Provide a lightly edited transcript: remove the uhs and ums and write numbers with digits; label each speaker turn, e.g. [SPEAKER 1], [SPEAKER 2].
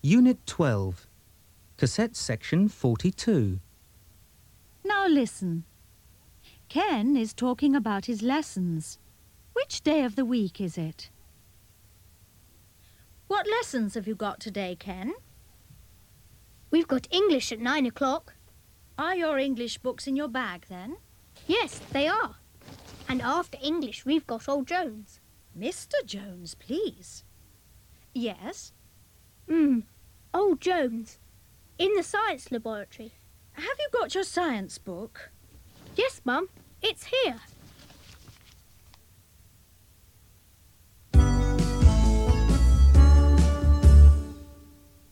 [SPEAKER 1] Unit 12. Cassette section 42.
[SPEAKER 2] Now listen. Ken is talking about his lessons. Which day of the week is it? What lessons have you got today, Ken?
[SPEAKER 3] We've got English at 9 o'clock.
[SPEAKER 2] Are your English books in your bag then?
[SPEAKER 3] Yes, they are. And after English, we've got Old Jones.
[SPEAKER 2] Mr. Jones, please. Yes?
[SPEAKER 3] Old Jones. In the science laboratory.
[SPEAKER 2] Have you got your science book?
[SPEAKER 3] Yes, Mum. It's here.